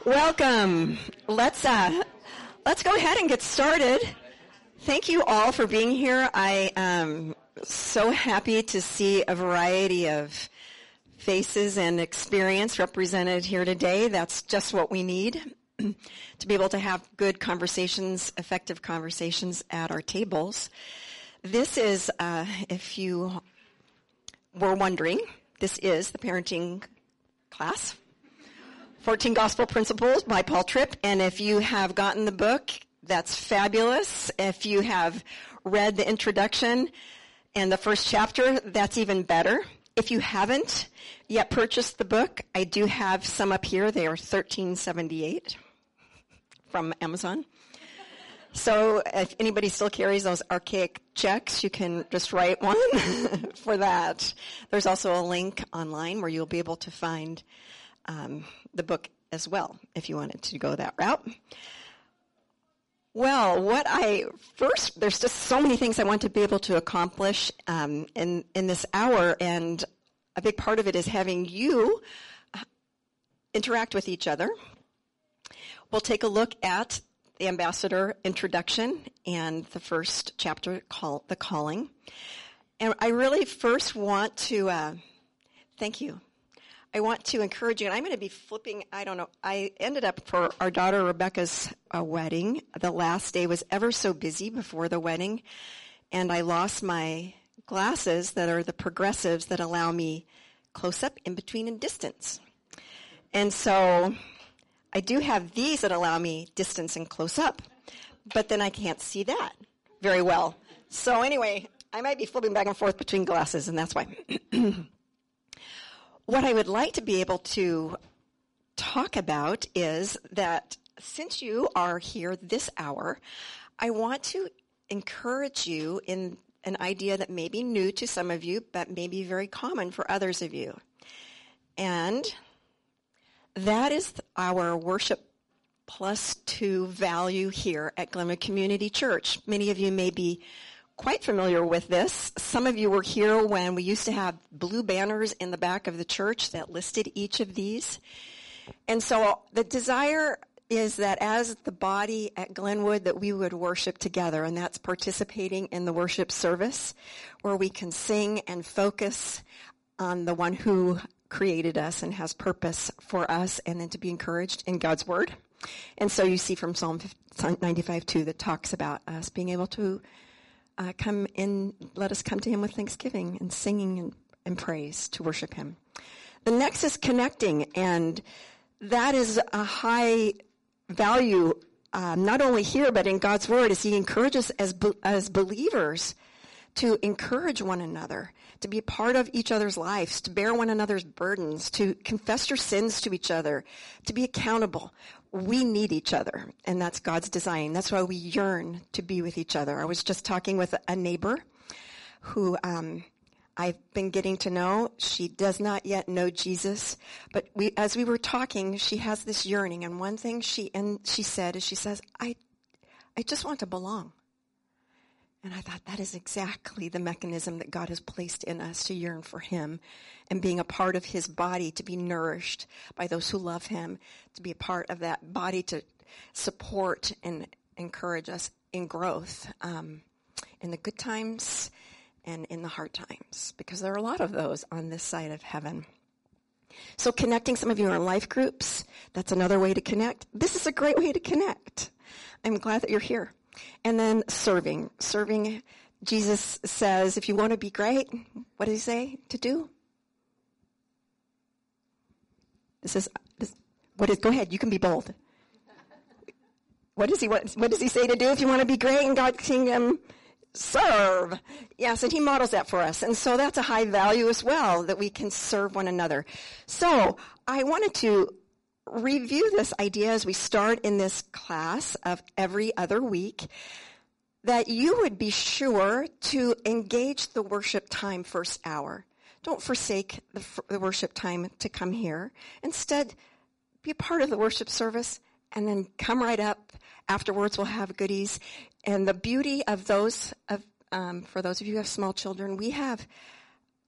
Welcome. Let's go ahead and get started. Thank you all for being here. I am so happy to see a variety of faces and experience represented here today. That's just what we need to be able to have good conversations, effective conversations at our tables. This is, if you were wondering, this is the parenting class. 14 Gospel Principles by Paul Tripp. And if you have gotten the book, that's fabulous. If you have read the introduction and the first chapter, that's even better. If you haven't yet purchased the book, I do have some up here. They are $13.78 from Amazon. So if anybody still carries those archaic checks, you can just write one for that. There's also a link online where you'll be able to find the book as well, if you wanted to go that route. Well, there's just so many things I want to be able to accomplish in this hour, and a big part of it is having you interact with each other. We'll take a look at the ambassador introduction and the first chapter, the calling. And I really first want to, thank you. I want to encourage you, and I'm going to be flipping, I ended up for our daughter Rebecca's wedding. The last day was ever so busy before the wedding, and I lost my glasses that are the progressives that allow me close up, in between, and distance. And so I do have these that allow me distance and close up, but then I can't see that very well. So anyway, I might be flipping back and forth between glasses, and that's why. What I would like to be able to talk about is that since you are here this hour, I want to encourage you in an idea that may be new to some of you, but may be very common for others of you. And that is our Worship Plus 2 value here at Glenwood Community Church. Many of you may be quite familiar with this. Some of you were here when we used to have blue banners in the back of the church that listed each of these. And so the desire is that as the body at Glenwood that we would worship together, and that's participating in the worship service where we can sing and focus on the one who created us and has purpose for us, and then to be encouraged in God's word. And so you see from Psalm 95:2 that talks about us being able to let us come to him with thanksgiving and singing and praise to worship him. The next is connecting, and that is a high value, not only here, but in God's word, as he encourages as believers to encourage one another, to be part of each other's lives, to bear one another's burdens, to confess your sins to each other, to be accountable. We need each other, and that's God's design. That's why we yearn to be with each other. I was just talking with a neighbor who I've been getting to know. She does not yet know Jesus, but as we were talking, she has this yearning, and one thing she said, I just want to belong. And I thought that is exactly the mechanism that God has placed in us to yearn for him and being a part of his body, to be nourished by those who love him, to be a part of that body to support and encourage us in growth in the good times and in the hard times, because there are a lot of those on this side of heaven. So connecting, some of you are in life groups. That's another way to connect. This is a great way to connect. I'm glad that you're here. And then serving. Serving, Jesus says, if you want to be great, what does he say to do? Go ahead, you can be bold. What does he say to do if you want to be great in God's kingdom? Serve. Yes, and he models that for us. And so that's a high value as well, that we can serve one another. So I wanted to review this idea as we start in this class of every other week, that you would be sure to engage the worship time first hour. Don't forsake the worship time to come here. Instead, be a part of the worship service and then come right up. Afterwards, we'll have goodies. And the beauty of for those of you who have small children, we have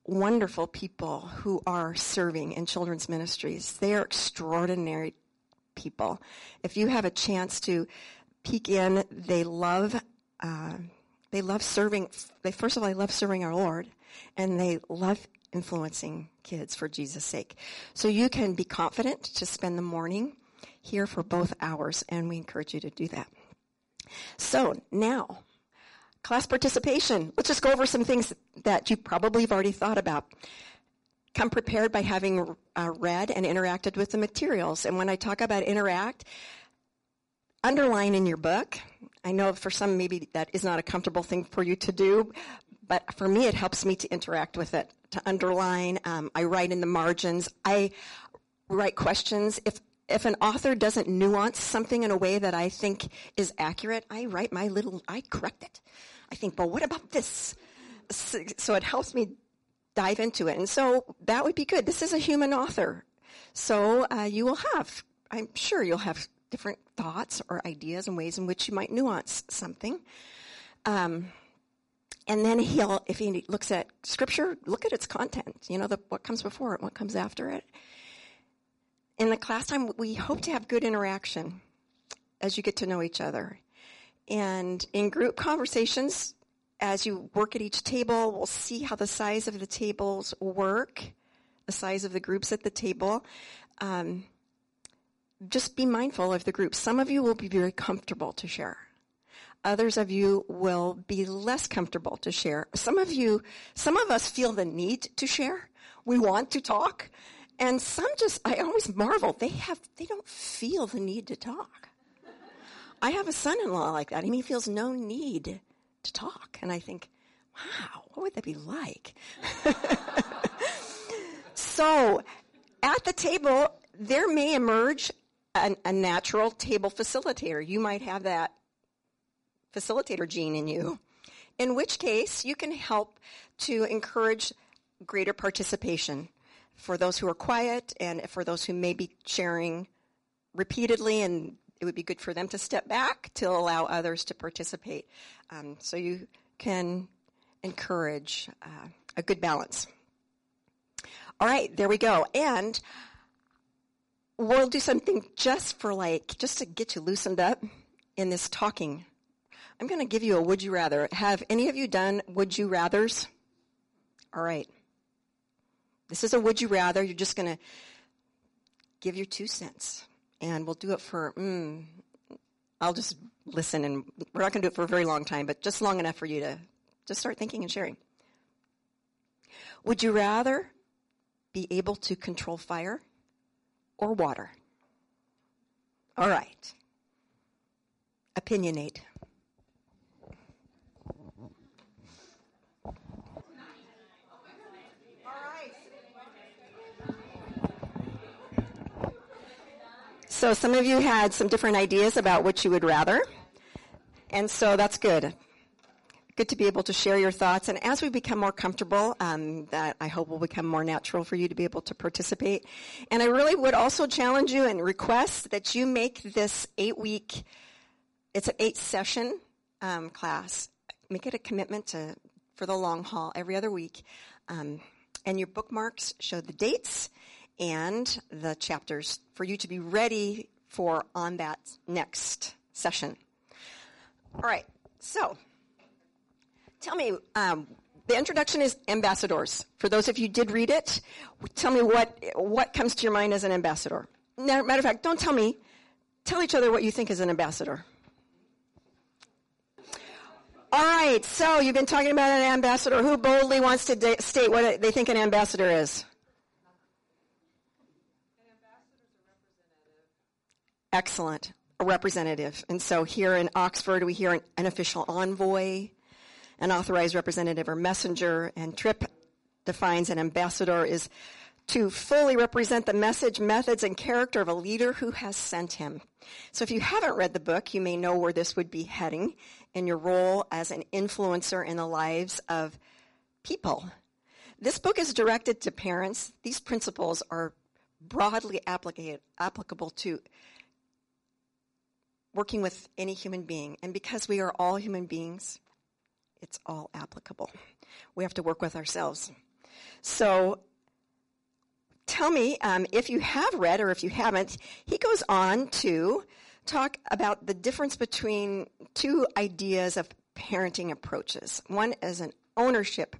wonderful people who are serving in children's ministries. They are extraordinary people. If you have a chance to peek in, they love serving. First of all, they love serving our Lord, and they love influencing kids for Jesus' sake. So you can be confident to spend the morning here for both hours, and we encourage you to do that. So now, class participation. Let's just go over some things that you probably have already thought about. Come prepared by having read and interacted with the materials. And when I talk about interact, underline in your book. I know for some maybe that is not a comfortable thing for you to do, but for me it helps me to interact with it, to underline. I write in the margins. I write questions. If an author doesn't nuance something in a way that I think is accurate, I correct it. I think, well, what about this? So it helps me dive into it. And so that would be good. This is a human author. So I'm sure you'll have different thoughts or ideas and ways in which you might nuance something. And then if he looks at Scripture, look at its content, what comes before it, what comes after it. In the class time, we hope to have good interaction as you get to know each other. And in group conversations, as you work at each table, we'll see how the size of the tables work, the size of the groups at the table. Just be mindful of the groups. Some of you will be very comfortable to share. Others of you will be less comfortable to share. Some of us feel the need to share. We want to talk. And I always marvel, they don't feel the need to talk. I have a son-in-law like that. He feels no need to talk. And I think, wow, what would that be like? So at the table, there may emerge a natural table facilitator. You might have that facilitator gene in you, in which case you can help to encourage greater participation for those who are quiet and for those who may be sharing repeatedly, and it would be good for them to step back to allow others to participate. So you can encourage a good balance. All right, there we go. And we'll do something just to get you loosened up in this talking. I'm going to give you a would you rather. Have any of you done would you rathers? All right. This is a would you rather. You're just going to give your 2 cents. And we'll do it for, I'll just listen, and we're not going to do it for a very long time, but just long enough for you to just start thinking and sharing. Would you rather be able to control fire or water? All right. Opinionate. So some of you had some different ideas about what you would rather, and so that's good. Good to be able to share your thoughts, and as we become more comfortable, that I hope will become more natural for you to be able to participate. And I really would also challenge you and request that you make this 8-week, it's an 8-session class. Make it a commitment for the long haul every other week. And your bookmarks show the dates and the chapters for you to be ready for on that next session. All right, so tell me, the introduction is ambassadors. For those of you who did read it, tell me what comes to your mind as an ambassador. Matter of fact, don't tell me. Tell each other what you think is an ambassador. All right, so you've been talking about an ambassador. Who boldly wants to state what they think an ambassador is? Excellent. A representative. And so here in Oxford, we hear an official envoy, an authorized representative or messenger, and Tripp defines an ambassador is to fully represent the message, methods, and character of a leader who has sent him. So if you haven't read the book, you may know where this would be heading in your role as an influencer in the lives of people. This book is directed to parents. These principles are broadly applicable to working with any human being. And because we are all human beings, it's all applicable. We have to work with ourselves. So tell me if you have read or if you haven't. He goes on to talk about the difference between two ideas of parenting approaches. One is an ownership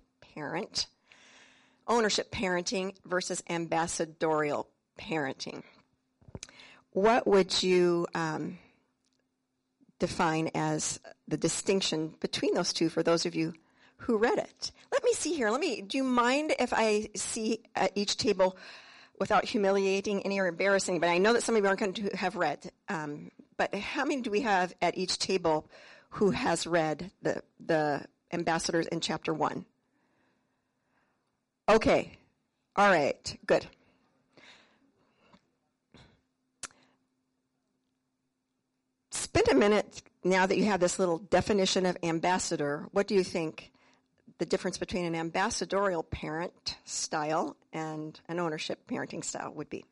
parenting versus ambassadorial parenting. What would you define as the distinction between those two for those of you who read it? Let me see here. Do you mind if I see at each table without humiliating any or embarrassing? But I know that some of you aren't going to have read. But how many do we have at each table who has read the ambassadors in chapter 1? Okay. All right. Good. Spend a minute now that you have this little definition of ambassador. What do you think the difference between an ambassadorial parent style and an ownership parenting style would be?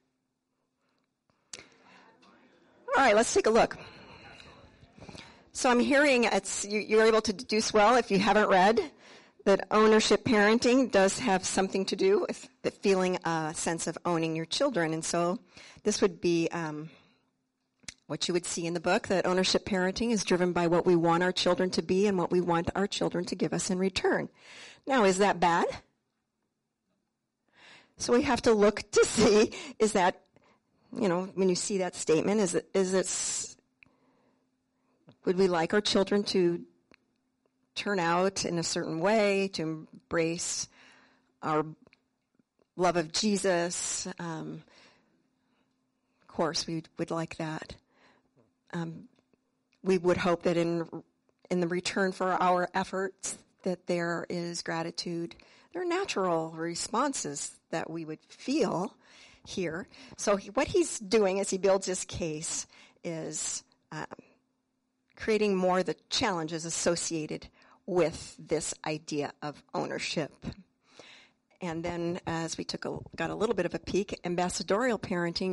All right, let's take a look. So I'm hearing you're able to deduce well, if you haven't read, that ownership parenting does have something to do with the feeling a sense of owning your children. And so this would be what you would see in the book, that ownership parenting is driven by what we want our children to be and what we want our children to give us in return. Now, is that bad? So we have to look to see, is that, when you see that statement, would we like our children to turn out in a certain way, to embrace our love of Jesus? Of course, we would like that. We would hope that in the return for our efforts, that there is gratitude. There are natural responses that we would feel here. So what he's doing as he builds his case is creating more of the challenges associated with this idea of ownership. And then as we got a little bit of a peek, ambassadorial parenting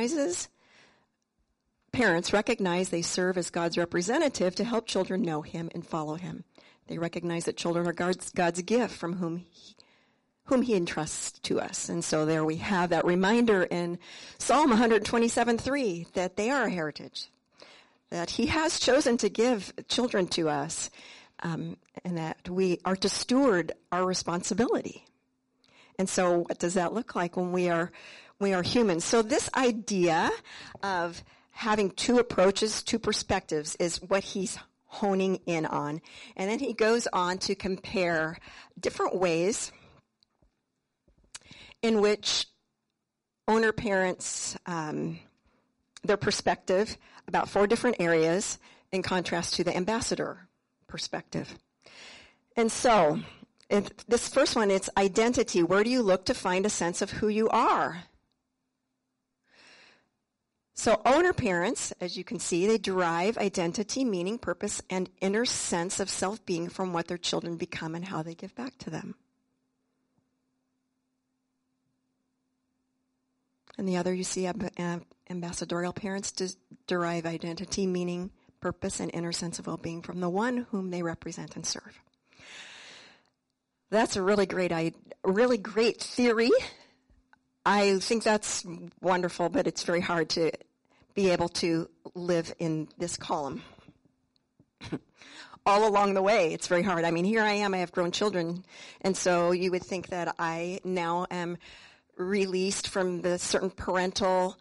parents recognize they serve as God's representative to help children know him and follow him. They recognize that children are God's gift from whom he entrusts to us. And so there we have that reminder in Psalm 127:3 that they are a heritage, that he has chosen to give children to us, and that we are to steward our responsibility. And so what does that look like when we are humans? So this idea of having two approaches, two perspectives, is what he's honing in on. And then he goes on to compare different ways in which owner parents, their perspective about 4 different areas in contrast to the ambassador perspective. And so, this first one, it's identity. Where do you look to find a sense of who you are? So owner parents, as you can see, they derive identity, meaning, purpose, and inner sense of self-being from what their children become and how they give back to them. And the other, you see, ambassadorial parents derive identity, meaning, purpose, and inner sense of well-being from the one whom they represent and serve. That's a really great theory. I think that's wonderful, but it's very hard to be able to live in this column. All along the way, it's very hard. I mean, here I am, I have grown children, and so you would think that I now am released from the certain parental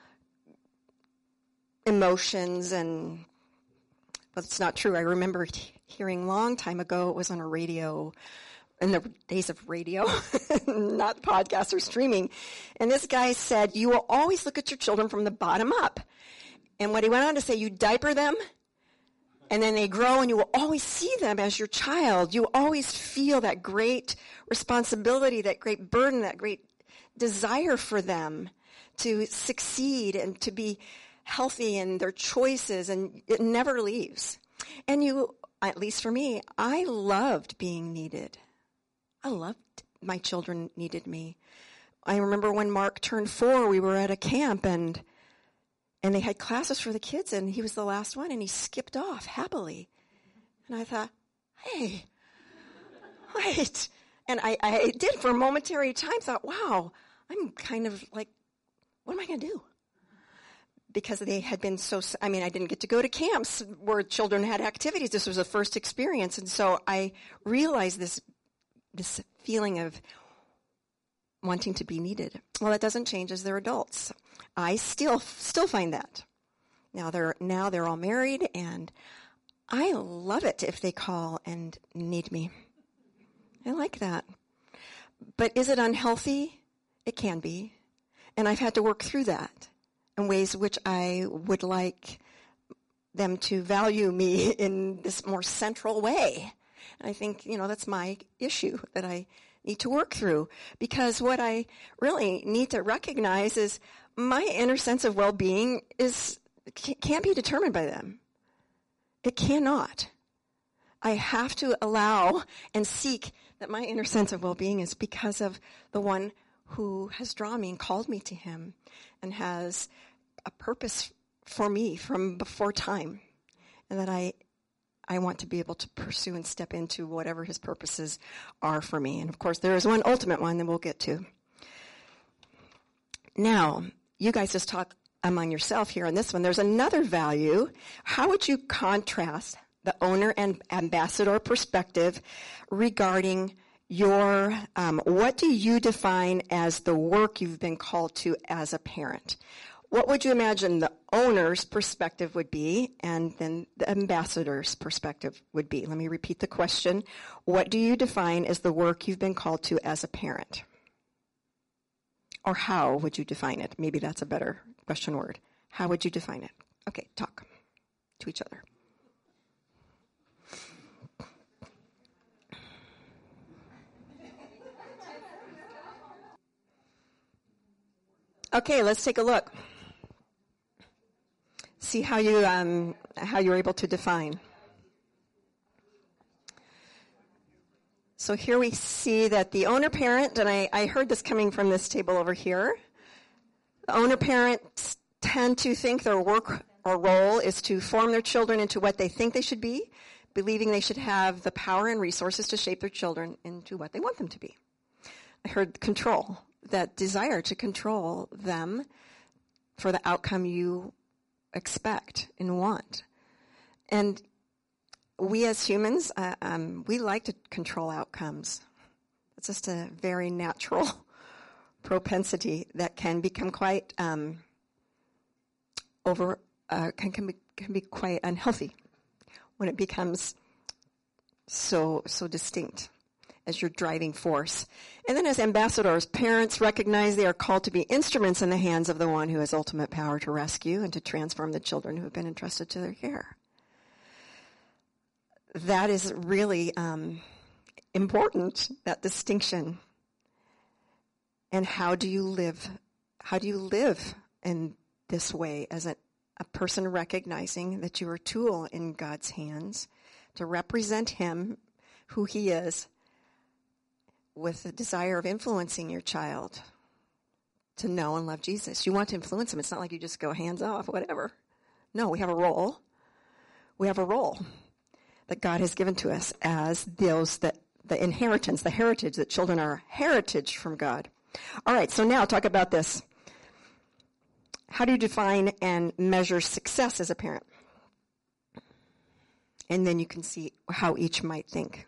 emotions, but it's not true. I remember hearing a long time ago, it was on a radio, in the days of radio, not podcasts or streaming. And this guy said, you will always look at your children from the bottom up. And what he went on to say, you diaper them, and then they grow, and you will always see them as your child. You will always feel that great responsibility, that great burden, that great desire for them to succeed and to be healthy in their choices, and it never leaves. And at least for me, I loved being needed. I loved my children needed me. I remember when Mark turned 4, we were at a camp, and they had classes for the kids, and he was the last one, and he skipped off happily. And I thought, hey, wait. And I did for a momentary time, thought, wow, I'm kind of like what am I going to do? Because they had been I didn't get to go to camps where children had activities. This was a first experience. And so I realized this feeling of wanting to be needed. Well, that doesn't change as they're adults. I still find that. Now they're all married, and I love it if they call and need me. I like that. But is it unhealthy? It can be. And I've had to work through that in ways which I would like them to value me in this more central way. And I think, that's my issue that I need to work through. Because what I really need to recognize is my inner sense of well-being can't be determined by them. It cannot. I have to allow and seek that my inner sense of well-being is because of the one who has drawn me and called me to him and has a purpose for me from before time, and that I want to be able to pursue and step into whatever his purposes are for me. And of course, there is one ultimate one that we'll get to. Now, you guys just talk among yourself here on this one. There's another value. How would you contrast the owner and ambassador perspective regarding your, what do you define as the work you've been called to as a parent? What would you imagine the owner's perspective would be, and then the ambassador's perspective would be? Let me repeat the question. What do you define as the work you've been called to as a parent? Or how would you define it? Maybe that's a better question word. How would you define it? Okay, talk to each other. Okay, let's take a look. See how you're able to define. So here we see that the owner parent, and I heard this coming from this table over here. The owner parents tend to think their work or role is to form their children into what they think they should be, believing they should have the power and resources to shape their children into what they want them to be. I heard control, that desire to control them for the outcome you expect and want. And we as humans, we like to control outcomes. It's just a very natural propensity that can become quite can be quite unhealthy when it becomes so distinct as your driving force. And then as ambassadors, parents recognize they are called to be instruments in the hands of the one who has ultimate power to rescue and to transform the children who have been entrusted to their care. That is really important, that distinction. And how do you live? How do you live in this way as a person recognizing that you are a tool in God's hands to represent him, who he is, with the desire of influencing your child to know and love Jesus? You want to influence them. It's not like you just go hands off, whatever. No, we have a role. We have a role that God has given to us as those that the inheritance, the heritage, that children are heritage from God. All right, so now talk about this. How do you define and measure success as a parent? And then you can see how each might think.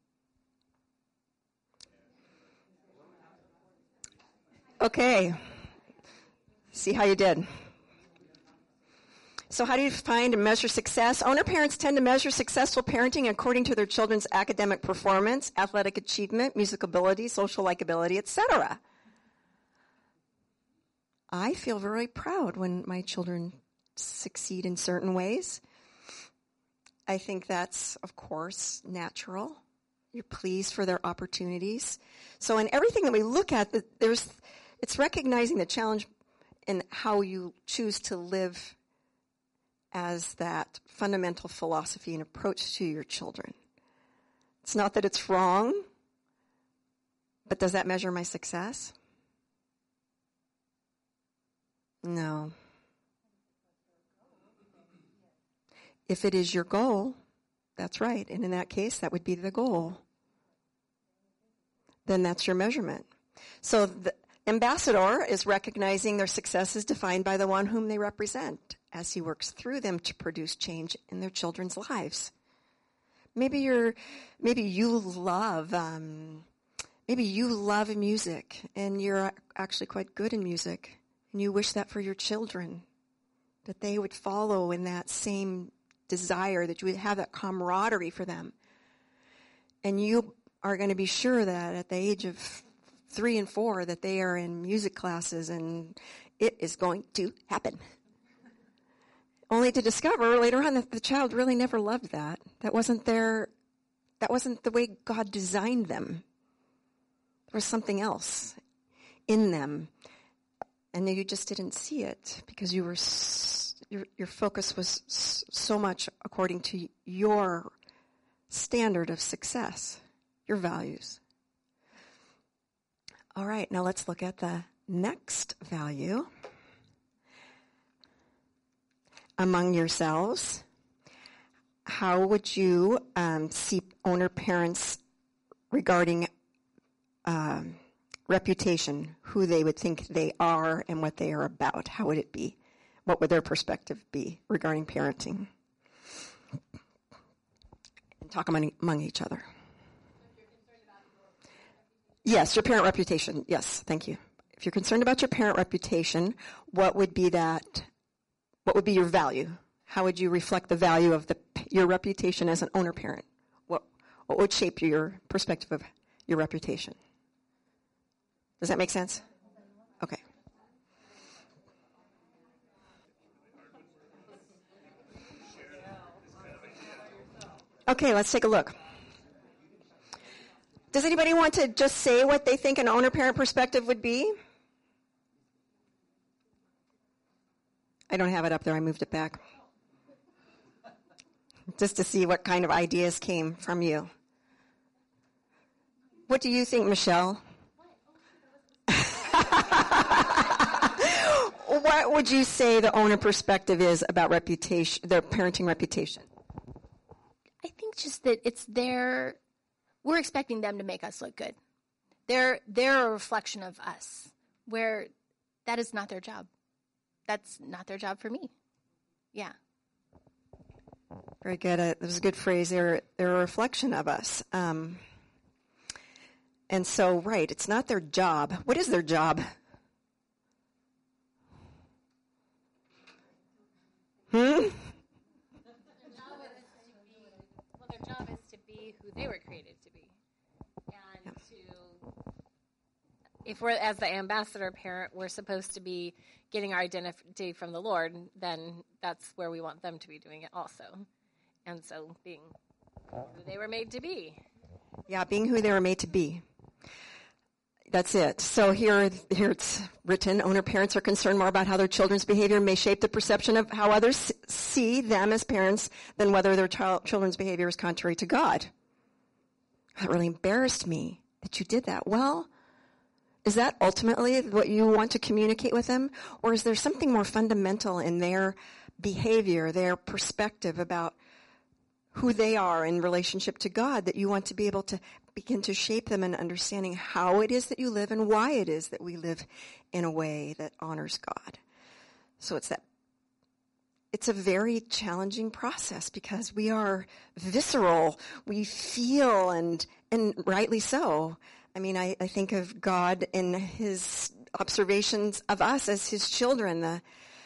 Okay. See how you did. So how do you find and measure success? Owner parents tend to measure successful parenting according to their children's academic performance, athletic achievement, musical ability, social likability, etc. I feel very proud when my children succeed in certain ways. I think that's, of course, natural. You're pleased for their opportunities. So in everything that we look at, it's recognizing the challenge in how you choose to live as that fundamental philosophy and approach to your children. It's not that it's wrong, but does that measure my success? No. If it is your goal, that's right. And in that case, that would be the goal. Then that's your measurement. So ambassador is recognizing their success is defined by the one whom they represent as he works through them to produce change in their children's lives. Maybe you love music, and you're actually quite good in music, and you wish that for your children, that they would follow in that same desire, that you would have that camaraderie for them. And you are going to be sure that at the age of 3 and 4 that they are in music classes, and it is going to happen. Only to discover later on that the child really never loved that. That wasn't the way God designed them. There was something else in them, and you just didn't see it because your focus was so much according to your standard of success, your values. All right, now let's look at the next value. Among yourselves, how would you see owner parents regarding reputation, who they would think they are and what they are about? How would it be? What would their perspective be regarding parenting? And talk among each other. Yes, your parent reputation. Yes, thank you. If you're concerned about your parent reputation, what would be that? What would be your value? How would you reflect the value of your reputation as an owner parent? What would shape your perspective of your reputation? Does that make sense? Okay. Okay, let's take a look. Does anybody want to just say what they think an owner parent perspective would be? I don't have it up there. I moved it back. Just to see what kind of ideas came from you. What do you think, Michelle? What would you say the owner perspective is about reputation, their parenting reputation? I think just that we're expecting them to make us look good. They're a reflection of us, where that is not their job. That's not their job for me. Yeah. Very good. That was a good phrase. They're a reflection of us. And so, right, it's not their job. What is their job? Their job is to be who they were created to be. And if we're, as the ambassador parent, we're supposed to be getting our identity from the Lord, then that's where we want them to be doing it also. And so being who they were made to be. Yeah, being who they were made to be. That's it. So here it's written, owner parents are concerned more about how their children's behavior may shape the perception of how others see them as parents than whether their children's behavior is contrary to God. That really embarrassed me that you did that. Well, is that ultimately what you want to communicate with them? Or is there something more fundamental in their behavior, their perspective about who they are in relationship to God that you want to be able to begin to shape them in understanding how it is that you live and why it is that we live in a way that honors God? So it's a very challenging process because we are visceral. We feel, and rightly so. I mean, I think of God in his observations of us as his children, the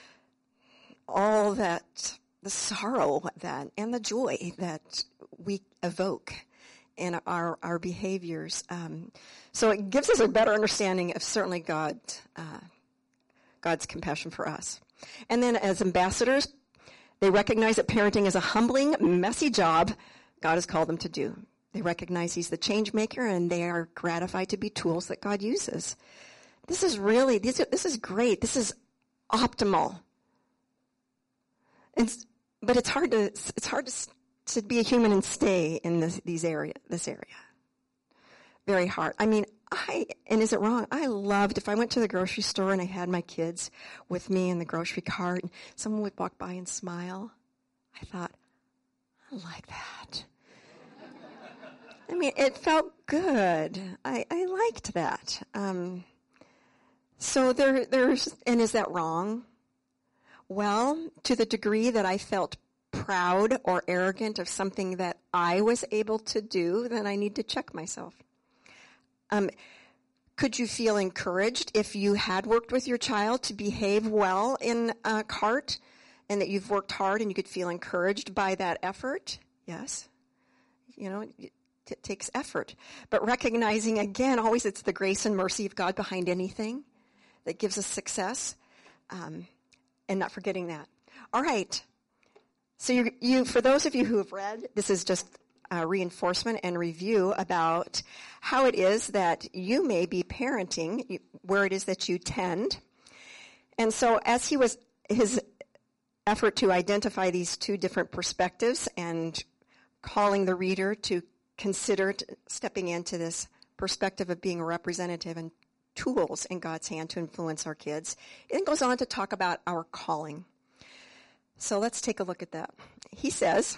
sorrow that and the joy that we evoke in our behaviors. So it gives us a better understanding of certainly God's compassion for us. And then as ambassadors, they recognize that parenting is a humbling, messy job God has called them to do. They recognize he's the change maker, and they are gratified to be tools that God uses. This is great. This is optimal. But it's hard to be a human and stay in this area. Very hard. I mean, and is it wrong? I loved if I went to the grocery store and I had my kids with me in the grocery cart and someone would walk by and smile. I thought, I like that. I mean, it felt good. I liked that. So and is that wrong? Well, to the degree that I felt proud or arrogant of something that I was able to do, then I need to check myself. Could you feel encouraged if you had worked with your child to behave well in a cart and that you've worked hard and you could feel encouraged by that effort? Yes. It takes effort. But recognizing, again, always it's the grace and mercy of God behind anything that gives us success, and not forgetting that. All right. So you, for those of you who have read, this is just reinforcement and review about how it is that you may be parenting, where it is that you tend. And so as his effort to identify these two different perspectives and calling the reader to consider stepping into this perspective of being a representative and tools in God's hand to influence our kids, it then goes on to talk about our calling. So let's take a look at that. He says,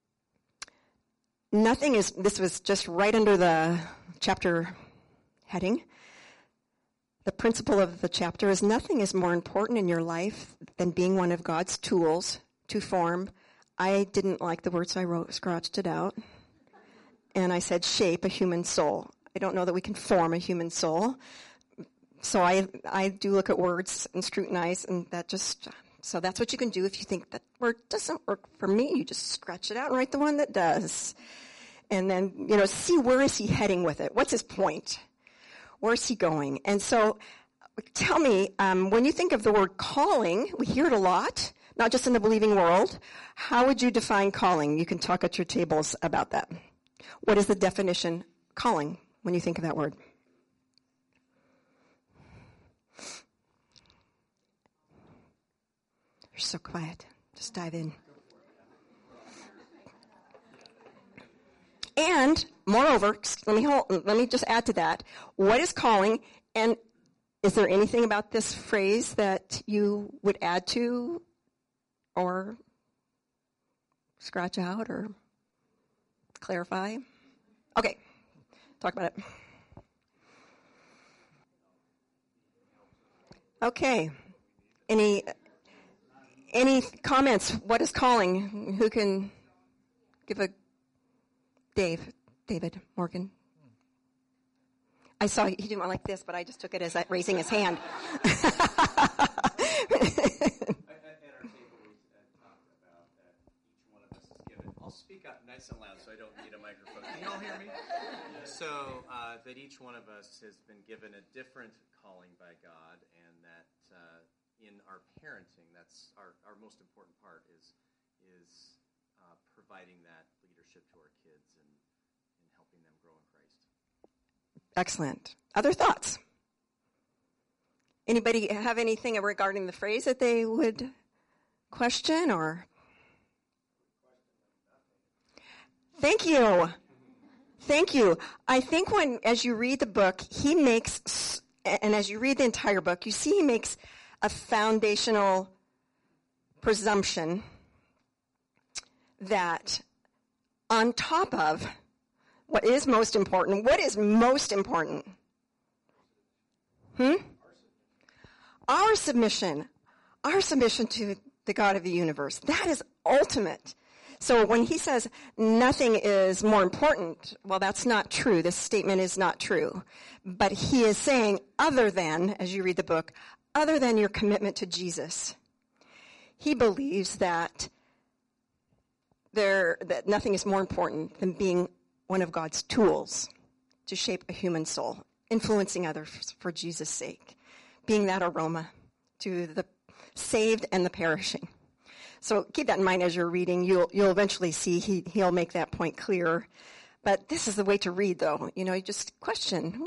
this was just right under the chapter heading. The principle of the chapter is nothing is more important in your life than being one of God's tools to form. I didn't like the word, so I scratched it out. And I said shape a human soul. I don't know that we can form a human soul. So I do look at words and scrutinize, and so that's what you can do if you think that word doesn't work for me. You just scratch it out and write the one that does. And then, see where is he heading with it? What's his point? Where's he going? And so tell me, when you think of the word calling, we hear it a lot, not just in the believing world. How would you define calling? You can talk at your tables about that. What is the definition calling when you think of that word? You're so quiet. Just dive in. And moreover, let me just add to that. What is calling? And is there anything about this phrase that you would add to or scratch out or clarify? Okay. Talk about it. Okay. Any comments? What is calling? Who can give a David Morgan. I saw he didn't want like this, but I just took it as raising his hand. At our table, we talked about that each one of us is given. I'll speak up nice and loud so I don't need a microphone. Can you all hear me? So that each one of us has been given a different calling by God, and that in our parenting, that's our most important part is providing that leadership to our kids and helping them grow in Christ. Excellent. Other thoughts? Anybody have anything regarding the phrase that they would question or? Thank you. Thank you. I think as you read the book, and as you read the entire book, you see he makes a foundational presumption that on top of what is most important? Our submission to the God of the universe. That is ultimate. So when he says nothing is more important, well, that's not true. This statement is not true. But he is saying other than, as you read the book, other than your commitment to Jesus, he believes that nothing is more important than being one of God's tools to shape a human soul, influencing others for Jesus' sake, being that aroma to the saved and the perishing. So keep that in mind as you're reading. You'll eventually see he'll make that point clearer. But this is the way to read, though. You just question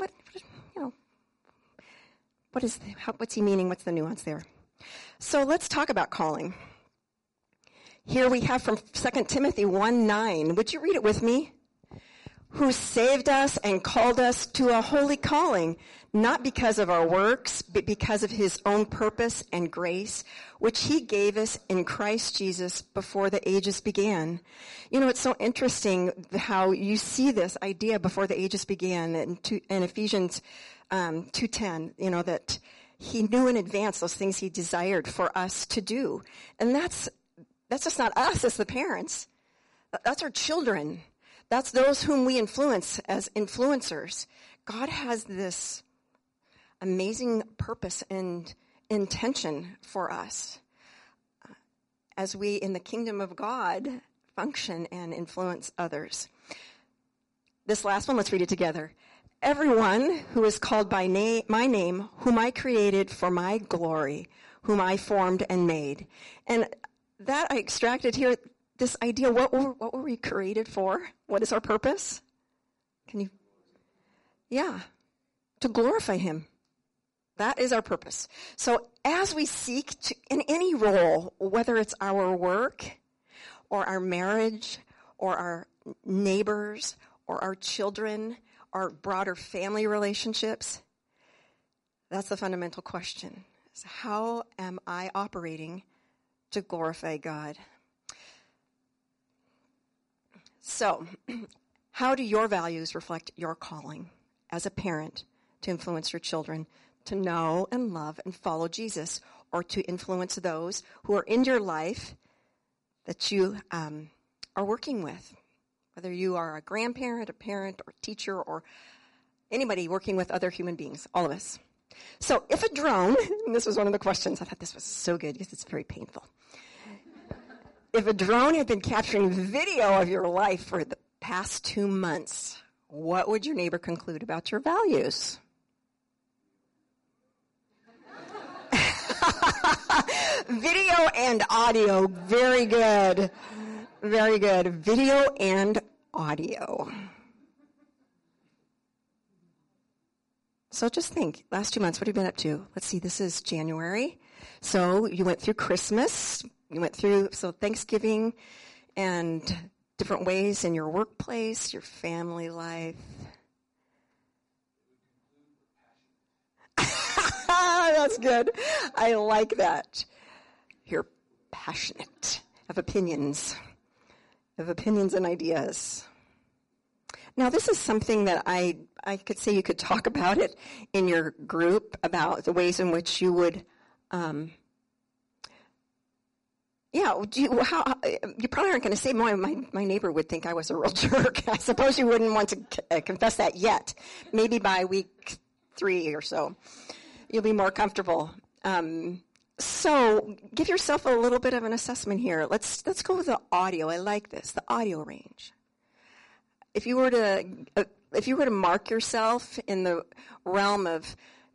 what's he meaning? What's the nuance there? So let's talk about calling. Here we have from 2 Timothy 1:9. Would you read it with me? Who saved us and called us to a holy calling, not because of our works, but because of his own purpose and grace, which he gave us in Christ Jesus before the ages began. It's so interesting how you see this idea before the ages began in Ephesians 2:10, that He knew in advance those things he desired for us to do. And that's just not us as the parents. That's our children. That's those whom we influence as influencers. God has this amazing purpose and intention for us as we, in the kingdom of God, function and influence others. This last one, let's read it together. Everyone who is called by my name, whom I created for my glory, whom I formed and made. And that I extracted here, this idea, what were we created for? What is our purpose? To glorify him. That is our purpose. So as we seek to, in any role, whether it's our work or our marriage or our neighbors or our children, our broader family relationships, that's the fundamental question. Is how am I operating to glorify God? So, how do your values reflect your calling as a parent to influence your children to know and love and follow Jesus, or to influence those who are in your life that you are working with? Whether you are a grandparent, a parent, or teacher, or anybody working with other human beings, all of us. So if a drone, and this was one of the questions, I thought this was so good because it's very painful. If a drone had been capturing video of your life for the past 2 months, what would your neighbor conclude about your values? Video and audio, very good. Very good. Video and audio. So just think, last 2 months, what have you been up to? Let's see, this is January. So you went through Christmas. You went through Thanksgiving and different ways in your workplace, your family life. That's good. I like that. You're passionate, have opinions and ideas. Now, this is something that I could say you could talk about it in your group, about the ways in which you would, you probably aren't going to say, my neighbor would think I was a real jerk. I suppose you wouldn't want to confess that yet. Maybe by week 3 or so, you'll be more comfortable. So give yourself a little bit of an assessment here. Let's go with the audio. I like this, the audio range. If you were to mark yourself in the realm of,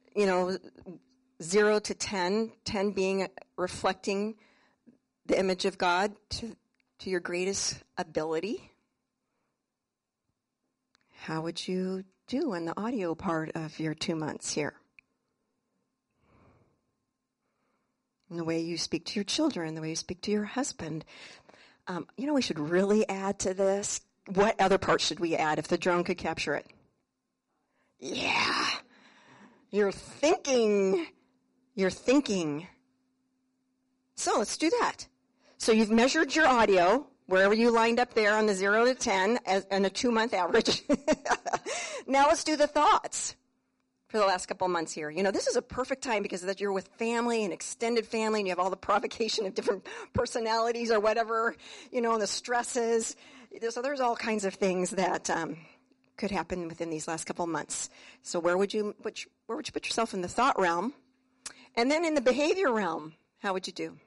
0 to 10, 10 being reflecting the image of God to your greatest ability, how would you do in the audio part of your 2 months here? In the way you speak to your children, the way you speak to your husband. We should really add to this. What other parts should we add if the drone could capture it? Yeah. You're thinking. So let's do that. So you've measured your audio, wherever you lined up there on the 0 to 10, and a 2-month average. Now let's do the thoughts for the last couple of months here. This is a perfect time because that you're with family and extended family, and you have all the provocation of different personalities or whatever, and the stresses. So there's all kinds of things that could happen within these last couple of months. So where would you put yourself in the thought realm? And then in the behavior realm, how would you do?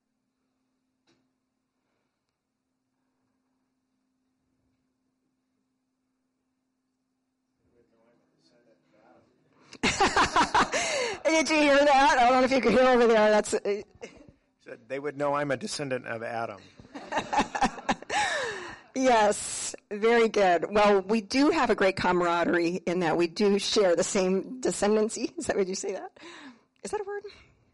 Did you hear that? I don't know if you could hear over there. Said they would know I'm a descendant of Adam. Yes, very good. Well, we do have a great camaraderie in that we do share the same descendancy. Would you say that? Is that a word?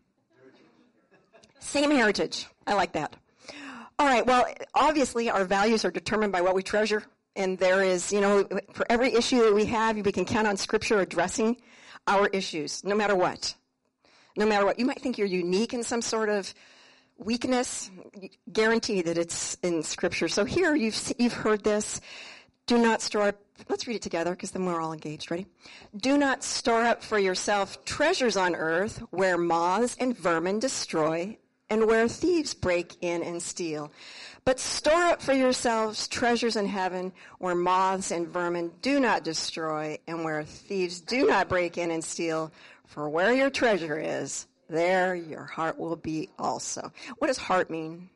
Same heritage. I like that. All right. Well, obviously our values are determined by what we treasure. And there is, for every issue that we have, we can count on Scripture addressing our issues, no matter what. No matter what. You might think you're unique in some sort of weakness. Guarantee that it's in Scripture. So here you've heard this. Do not store up, let's read it together because then we're all engaged. Ready? Do not store up for yourself treasures on earth where moths and vermin destroy and where thieves break in and steal. But store up for yourselves treasures in heaven where moths and vermin do not destroy and where thieves do not break in and steal. For where your treasure is, there your heart will be also. What does heart mean?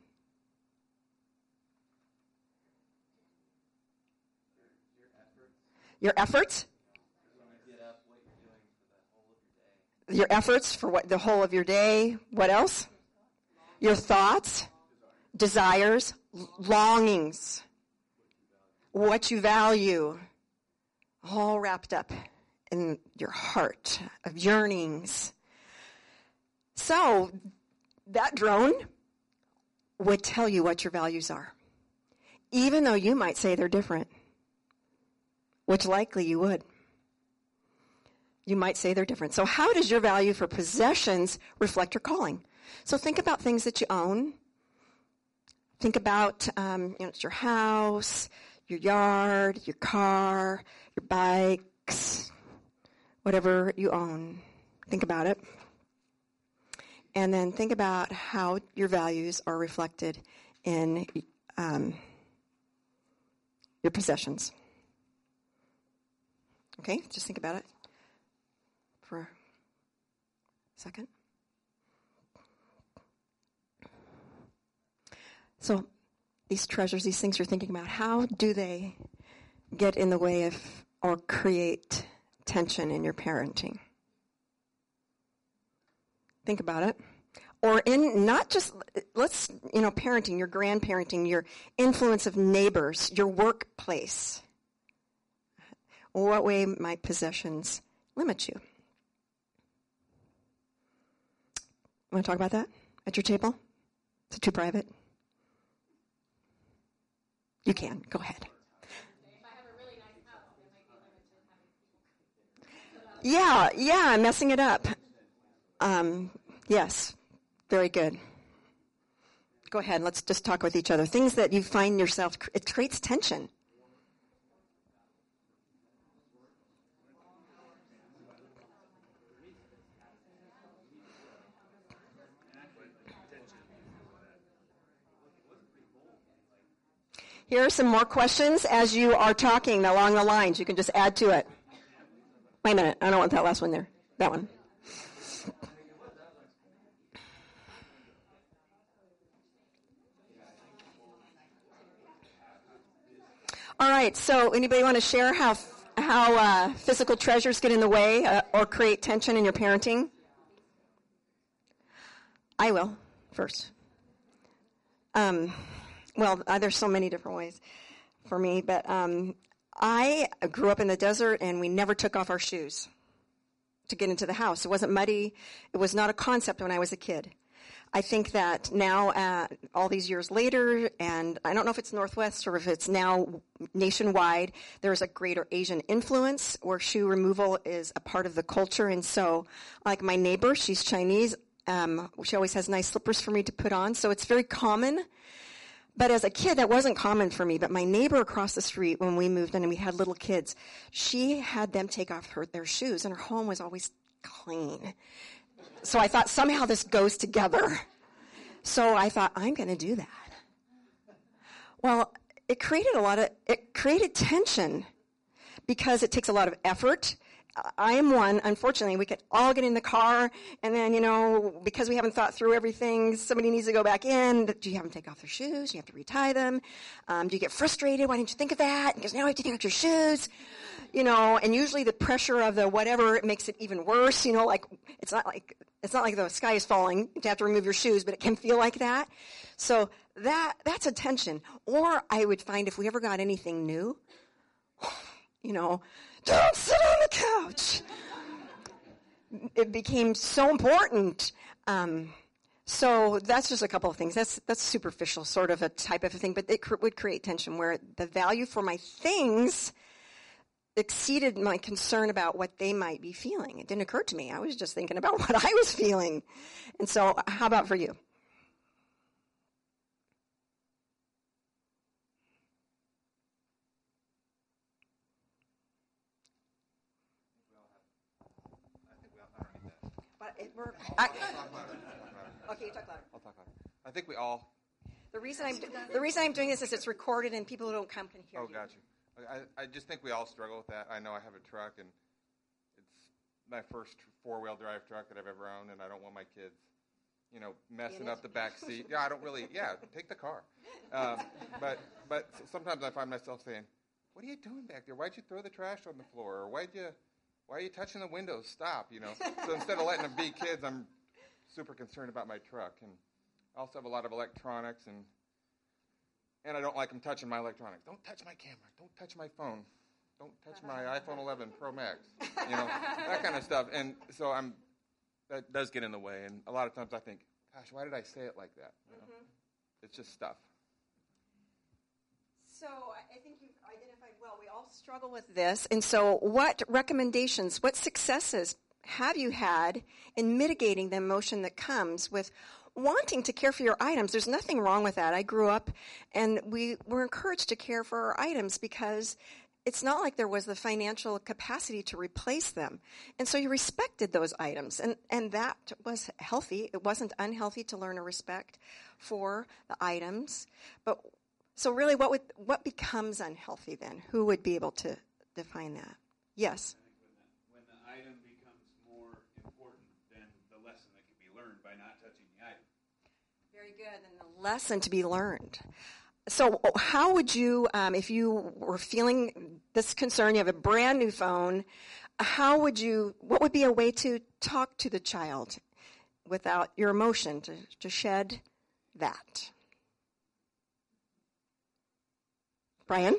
Your efforts? Your efforts for what the whole of your day. What else? Your thoughts, desires, longings, what you value, all wrapped up in your heart of yearnings. So that drone would tell you what your values are, even though you might say they're different. Which likely you would. You might say they're different. So how does your value for possessions reflect your calling? So think about things that you own. Think about it's your house, your yard, your car, your bikes, whatever you own. Think about it. And then think about how your values are reflected in your possessions. Okay, just think about it for a second. So these treasures, these things you're thinking about, how do they get in the way of or create tension in your parenting? Think about it. Or in not just, parenting, your grandparenting, your influence of neighbors, your workplace. What way might possessions limit you? Want to talk about that at your table? Is it too private? You can. Go ahead. Yeah, I'm messing it up. Yes, very good. Go ahead. Let's just talk with each other. Things that you find yourself, it creates tension. Here are some more questions as you are talking along the lines. You can just add to it. Wait a minute. I don't want that last one there. That one. All right. So anybody want to share how physical treasures get in the way or create tension in your parenting? I will first. There's so many different ways for me, but I grew up in the desert, and we never took off our shoes to get into the house. It wasn't muddy. It was not a concept when I was a kid. I think that now, all these years later, and I don't know if it's Northwest or if it's now nationwide, there's a greater Asian influence where shoe removal is a part of the culture. And so, like my neighbor, she's Chinese. She always has nice slippers for me to put on, so it's very common. But as a kid, that wasn't common for me. But my neighbor across the street, when we moved in and we had little kids, she had them take off their shoes, and her home was always clean. So I thought somehow this goes together. So I thought, I'm going to do that. Well, it created tension because it takes a lot of effort. I am one, unfortunately, we could all get in the car, and then, because we haven't thought through everything, somebody needs to go back in. Do you have them take off their shoes? You have to retie them. Do you get frustrated? Why didn't you think of that? Because now I have to take off your shoes. And usually the pressure of the whatever makes it even worse. It's not like the sky is falling to have to remove your shoes, but it can feel like that. So that's a tension. Or I would find if we ever got anything new, don't sit on the couch. It became so important. So that's just a couple of things. That's superficial, sort of a type of a thing, but it would create tension where the value for my things exceeded my concern about what they might be feeling. It didn't occur to me. I was just thinking about what I was feeling. And so how about for you? Okay, you talk louder. I'll talk louder. I think we all. The reason I'm doing this is it's recorded and people who don't come can hear you. Oh, got you. I just think we all struggle with that. I know I have a truck, and it's my first four-wheel drive truck that I've ever owned, and I don't want my kids, messing up the back seat. Yeah, I don't really. Yeah, take the car. But sometimes I find myself saying, "What are you doing back there? Why'd you throw the trash on the floor? Or why are you touching the windows? Stop!" So instead of letting them be kids, I'm super concerned about my truck, and I also have a lot of electronics, and I don't like them touching my electronics. Don't touch my camera. Don't touch my phone. Don't touch my iPhone 11 Pro Max. That kind of stuff. And so that does get in the way. And a lot of times I think, gosh, why did I say it like that? It's just stuff. So I think you've identified well. We all struggle with this. And so what recommendations, what successes have you had in mitigating the emotion that comes with wanting to care for your items? There's nothing wrong with that. I grew up and we were encouraged to care for our items because it's not like there was the financial capacity to replace them. And so you respected those items. And that was healthy. It wasn't unhealthy to learn a respect for the items. But so really what becomes unhealthy then? Who would be able to define that? Yes. When the item becomes more important than the lesson that can be learned by not touching the item. Very good. And the lesson to be learned. So how would you, if you were feeling this concern, you have a brand new phone, what would be a way to talk to the child without your emotion, to shed that? Brian?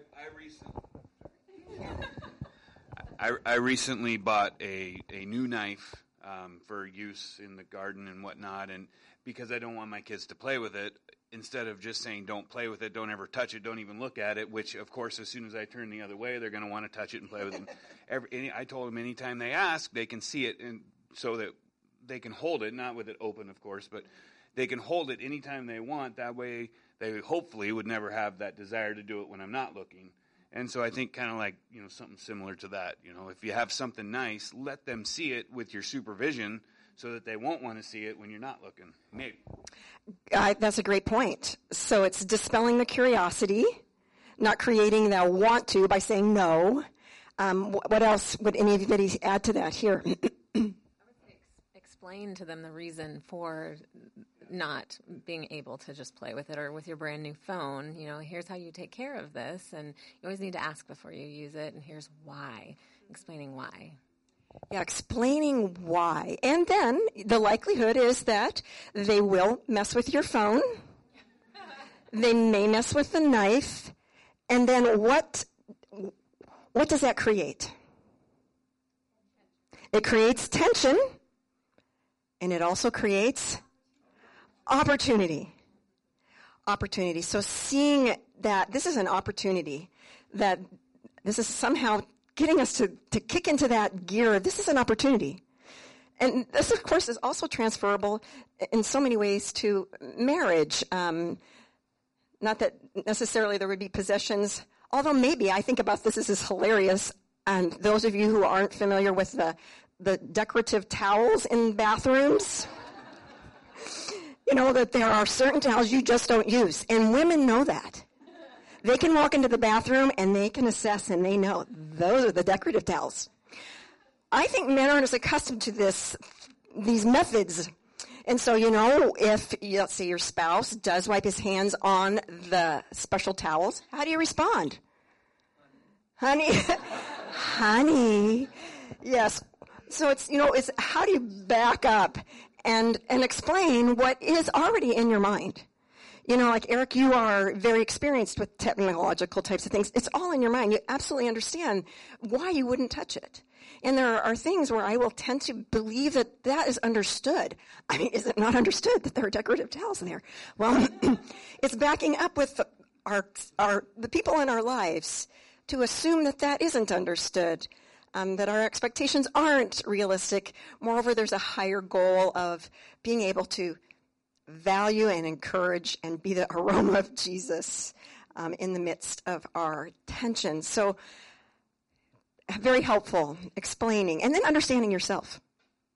I recently bought a new knife for use in the garden and whatnot, and because I don't want my kids to play with it, instead of just saying don't play with it, don't ever touch it, don't even look at it, which of course as soon as I turn the other way, they're going to want to touch it and play with it. I told them anytime they ask, they can see it, and so that they can hold it, not with it open of course, but they can hold it anytime they want. That way they hopefully would never have that desire to do it when I'm not looking. And so I think kind of like, something similar to that. If you have something nice, let them see it with your supervision so that they won't want to see it when you're not looking. Maybe. That's a great point. So it's dispelling the curiosity, not creating the want to by saying no. What else would anybody add to that here? I would say explain to them the reason for not being able to just play with it, or with your brand new phone. Here's how you take care of this, and you always need to ask before you use it, and here's why. Explaining why. Yeah, explaining why. And then the likelihood is that they will mess with your phone. They may mess with the knife. And then what does that create? It creates tension, and it also creates opportunity. So seeing that this is an opportunity, that this is somehow getting us to kick into that gear. This is an opportunity. And this, of course, is also transferable in so many ways to marriage. Not that necessarily there would be possessions, although maybe I think about this is hilarious. And those of you who aren't familiar with the decorative towels in bathrooms, that there are certain towels you just don't use. And women know that. They can walk into the bathroom and they can assess and they know those are the decorative towels. I think men aren't as accustomed to these methods. And so, if, let's say your spouse does wipe his hands on the special towels, how do you respond? Honey. Honey. Yes. So it's how do you back up and explain what is already in your mind? Like Eric, you are very experienced with technological types of things. It's all in your mind. You absolutely understand why you wouldn't touch it. And there are things where I will tend to believe that is understood. I mean, is it not understood that there are decorative towels there? Well, it's backing up with the people in our lives to assume that isn't understood, that our expectations aren't realistic. Moreover, there's a higher goal of being able to value and encourage and be the aroma of Jesus in the midst of our tension. So very helpful explaining and then understanding yourself.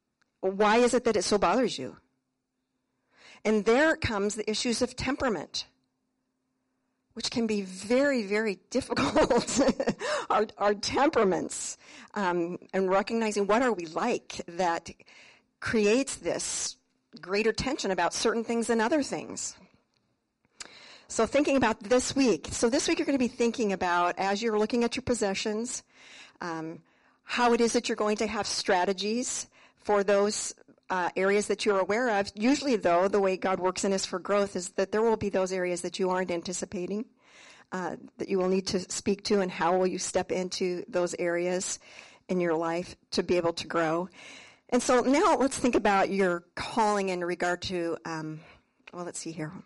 why is it that it so bothers you? And there comes the issues of temperament, which can be very, very difficult. our temperaments, and recognizing what are we like that creates this greater tension about certain things than other things. So thinking about this week. So this week you're going to be thinking about, as you're looking at your possessions, how it is that you're going to have strategies for those areas that you're aware of. Usually, though, the way God works in us for growth is that there will be those areas that you aren't anticipating, that you will need to speak to, and how will you step into those areas in your life to be able to grow. And so now let's think about your calling in regard to, let's see here.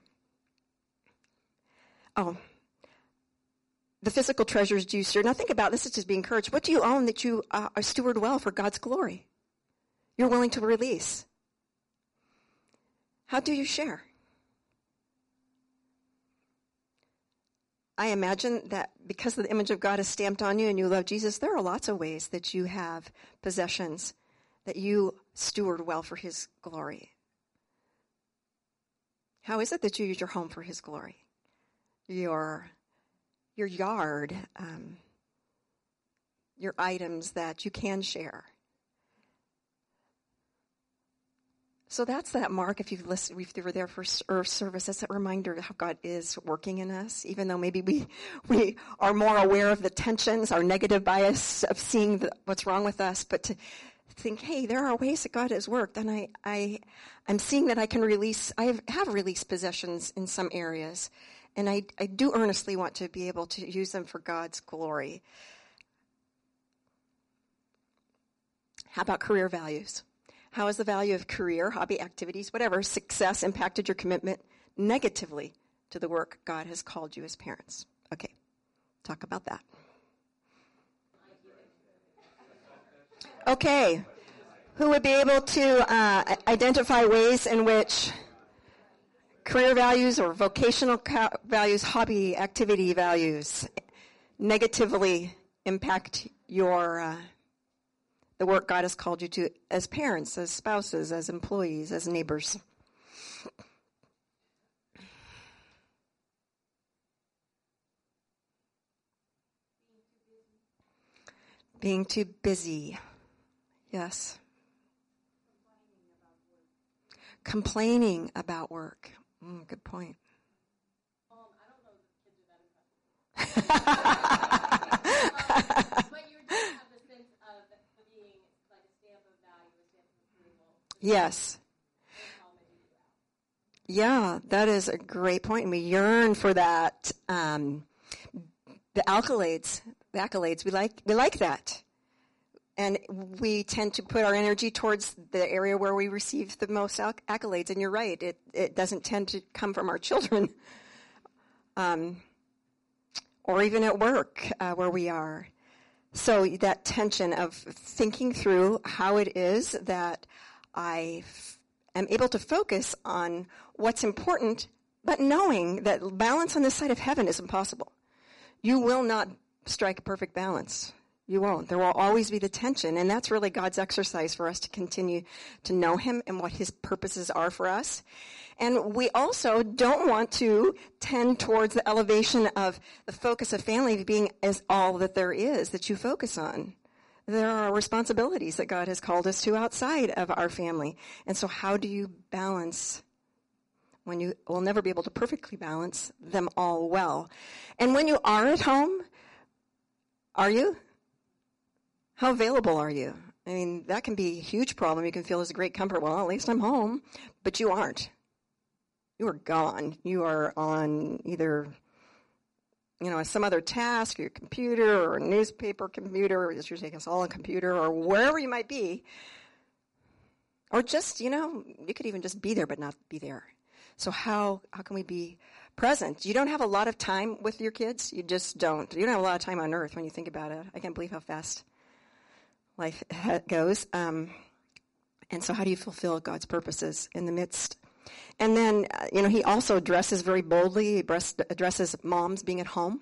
The physical treasures do you steward. Now think about this, is just be encouraged. What do you own that you steward well for God's glory? You're willing to release. How do you share? I imagine that because the image of God is stamped on you and you love Jesus, there are lots of ways that you have possessions that you steward well for his glory. How is it that you use your home for his glory? Your yard, your items that you can share. So that's that, Mark. If you've listened, if you were there for Earth service, that's a reminder of how God is working in us, even though maybe we are more aware of the tensions, our negative bias of seeing what's wrong with us, but to think, hey, there are ways that God has worked, and I'm seeing that I can release. I have released possessions in some areas, and I do earnestly want to be able to use them for God's glory. How about career values? How has the value of career, hobby, activities, whatever, success impacted your commitment negatively to the work God has called you as parents? Okay, talk about that. Okay, who would be able to identify ways in which career values or vocational values, hobby, activity values negatively impact your the work God has called you to as parents, as spouses, as employees, as neighbors? Being too busy. Yes. Complaining about work. Good point. I don't know if kids are that impressive. But you do have the sense of being like a stamp of value, a stamp of approval. Yes. Yeah, that is a great point. And we yearn for that. The accolades. We like that. And we tend to put our energy towards the area where we receive the most accolades. And you're right, it doesn't tend to come from our children. Or even at work where we are. So that tension of thinking through how it is that I am able to focus on what's important, but knowing that balance on this side of heaven is impossible. You will not strike a perfect balance. You won't. There will always be the tension, and that's really God's exercise for us to continue to know him and what his purposes are for us. And we also don't want to tend towards the elevation of the focus of family being as all that there is that you focus on. There are responsibilities that God has called us to outside of our family. And so how do you balance when you will never be able to perfectly balance them all well? And when you are at home, are you? How available are you? I mean, that can be a huge problem. You can feel as a great comfort. Well, at least I'm home. But you aren't. You are gone. You are on either, some other task, your computer or a newspaper computer, or just taking us all on computer, or wherever you might be. Or just, you could even just be there but not be there. So how can we be present? You don't have a lot of time with your kids. You just don't. You don't have a lot of time on earth when you think about it. I can't believe how fast life goes. And so how do you fulfill God's purposes in the midst? And then, he also addresses very boldly, he addresses moms being at home.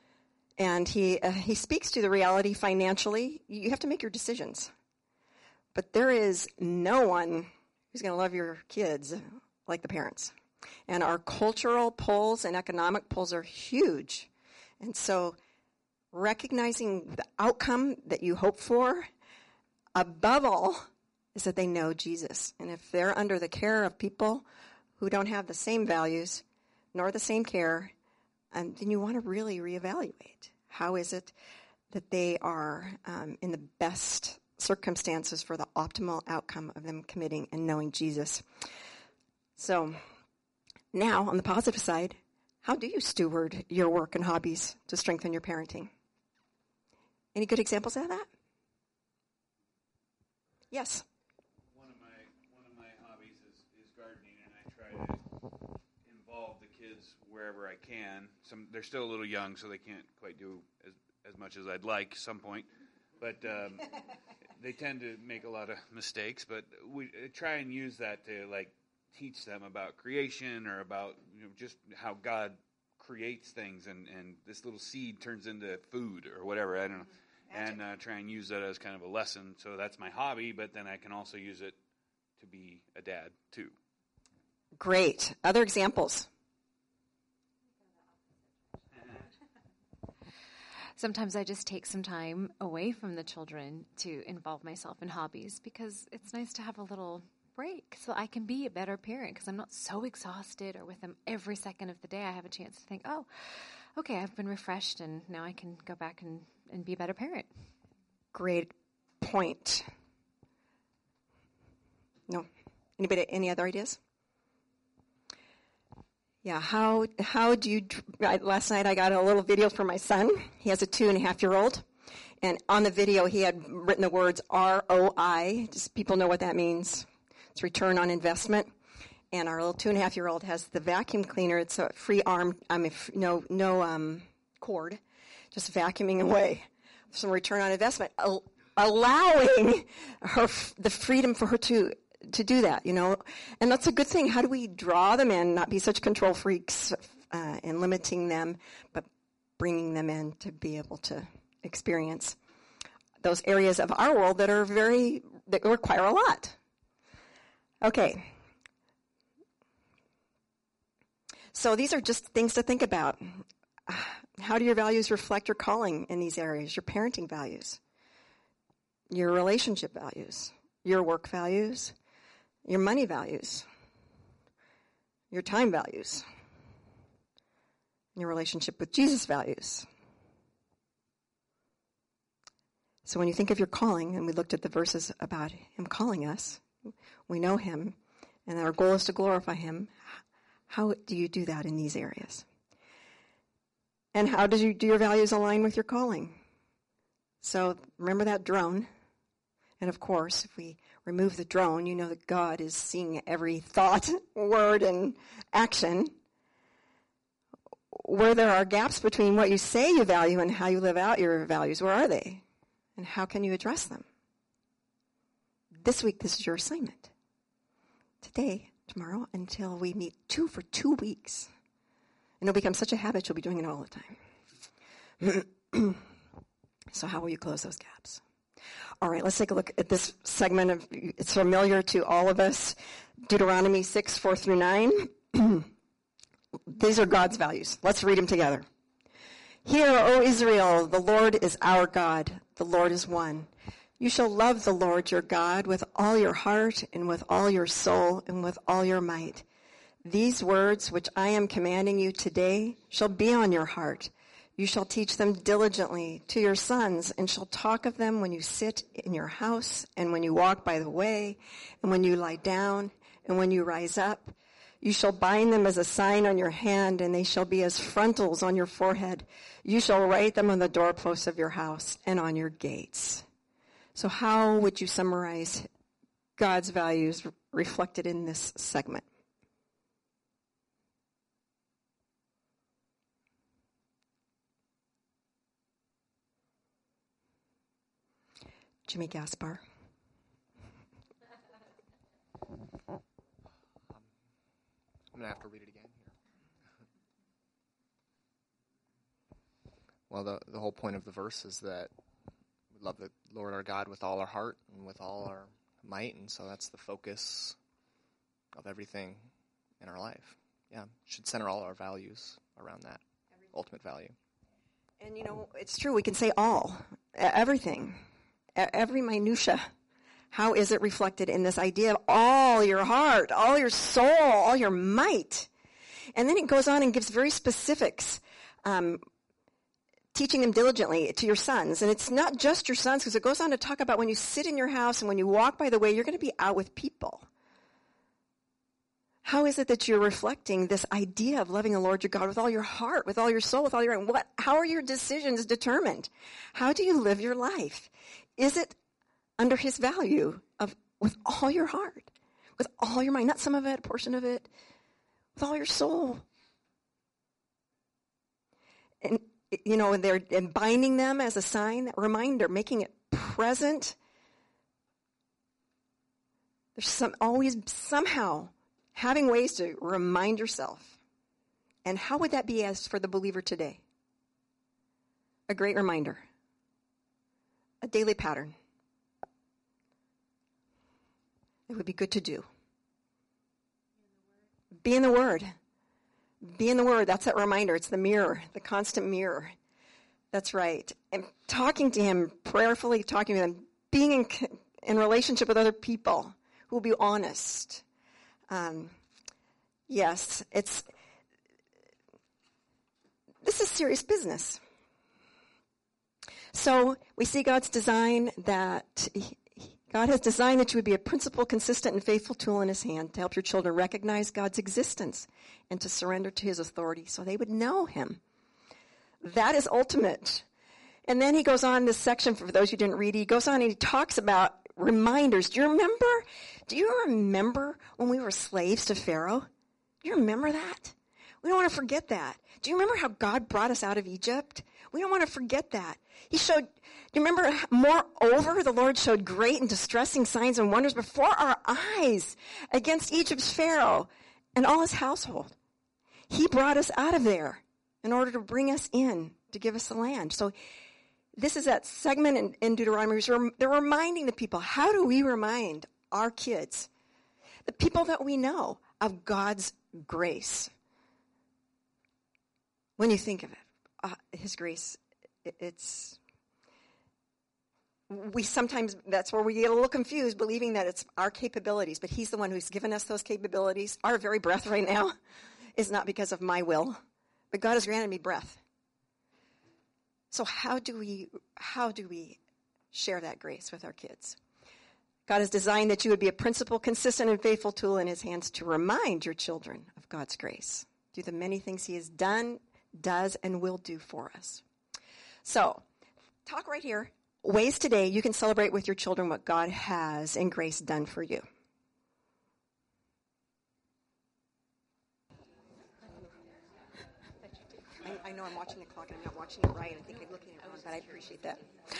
And he speaks to the reality financially. You have to make your decisions. but there is no one who's going to love your kids like the parents. And our cultural pulls and economic pulls are huge. And so recognizing the outcome that you hope for, above all, is that they know Jesus. And if they're under the care of people who don't have the same values nor the same care, then you want to really reevaluate. How is it that they are in the best circumstances for the optimal outcome of them committing and knowing Jesus? So now, on the positive side, how do you steward your work and hobbies to strengthen your parenting? Any good examples of that? Yes. One of my hobbies is gardening, and I try to involve the kids wherever I can. They're still a little young, so they can't quite do as much as I'd like at some point. But they tend to make a lot of mistakes. But we try and use that to teach them about creation or about just how God creates things, and this little seed turns into food or whatever. I don't know. And try and use that as kind of a lesson. So that's my hobby, but then I can also use it to be a dad, too. Great. Other examples? Sometimes I just take some time away from the children to involve myself in hobbies because it's nice to have a little break so I can be a better parent because I'm not so exhausted or with them every second of the day. I have a chance to think, oh, okay, I've been refreshed and now I can go back and be a better parent. Great point. No? Anybody, any other ideas? Yeah, how do you, last night I got a little video from my son. He has a 2.5-year-old. And on the video he had written the words ROI. Just people know what that means. It's return on investment. And our little 2.5-year-old has the vacuum cleaner. It's a free arm, no cord, just vacuuming away. Some return on investment, allowing her the freedom for her to do that, And that's a good thing. How do we draw them in, not be such control freaks and limiting them, but bringing them in to be able to experience those areas of our world that require a lot. Okay. So these are just things to think about. How do your values reflect your calling in these areas? Your parenting values, your relationship values, your work values, your money values, your time values, your relationship with Jesus values. So when you think of your calling, and we looked at the verses about him calling us, we know him, and our goal is to glorify him. How do you do that in these areas? And how do your values align with your calling? So remember that drone. And of course, if we remove the drone, you know that God is seeing every thought, word, and action. Where there are gaps between what you say you value and how you live out your values, where are they? And how can you address them? This week, this is your assignment. Today, tomorrow, until we meet for 2 weeks. And it'll become such a habit, you'll be doing it all the time. So how will you close those gaps? All right, let's take a look at this segment. It's familiar to all of us. Deuteronomy 6, 4 through 9. These are God's values. Let's read them together. Hear, O Israel, the Lord is our God. The Lord is one. You shall love the Lord your God with all your heart and with all your soul and with all your might. These words which I am commanding you today shall be on your heart. You shall teach them diligently to your sons and shall talk of them when you sit in your house and when you walk by the way and when you lie down and when you rise up. You shall bind them as a sign on your hand, and they shall be as frontals on your forehead. You shall write them on the doorposts of your house and on your gates. So how would you summarize God's values reflected in this segment? Jimmy Gaspar. I'm going to have to read it again here. Well, the whole point of the verse is that we love the Lord our God with all our heart and with all our might, and so that's the focus of everything in our life. Yeah, should center all our values around that ultimate value. And it's true. We can say all, everything, every minutia. How is it reflected in this idea of all your heart, all your soul, all your might? And then it goes on and gives very specifics, teaching them diligently to your sons. And it's not just your sons, because it goes on to talk about when you sit in your house and when you walk by the way, you're going to be out with people. How is it that you're reflecting this idea of loving the Lord your God with all your heart, with all your soul, with all your mind? How are your decisions determined? How do you live your life? Is it under his value of with all your heart, with all your mind, not some of it, a portion of it, with all your soul? And they're binding them as a sign, that reminder, making it present. There's always somehow having ways to remind yourself. And how would that be as for the believer today? A great reminder. A daily pattern. It would be good to do. Be in the Word. Be in the Word. That's that reminder. It's the mirror, the constant mirror. That's right. And talking to him, prayerfully talking to him, being in relationship with other people who will be honest. Yes, this is serious business. So we see God's design that God has designed that you would be a principled, consistent, and faithful tool in his hand to help your children recognize God's existence and to surrender to his authority so they would know him. That is ultimate. And then he goes on this section, for those who didn't read, he goes on and he talks about reminders. Do you remember when we were slaves to Pharaoh? Do you remember that? We don't want to forget that. Do you remember how God brought us out of Egypt? We don't want to forget that. Do you remember, moreover, the Lord showed great and distressing signs and wonders before our eyes against Egypt's Pharaoh and all his household. He brought us out of there in order to bring us in, to give us the land. So this is that segment in Deuteronomy. They're reminding the people. How do we remind our kids, the people that we know, of God's grace? When you think of it, his grace, that's where we get a little confused, believing that it's our capabilities, but he's the one who's given us those capabilities. Our very breath right now is not because of my will, but God has granted me breath. So how do we share that grace with our kids? God has designed that you would be a principled, consistent, and faithful tool in his hands to remind your children of God's grace through the many things he has done, does, and will do for us. So, talk right here. Ways today you can celebrate with your children what God has in grace done for you. I know I'm watching the clock and I'm not watching it right. I think I'm looking at it wrong, but I appreciate that.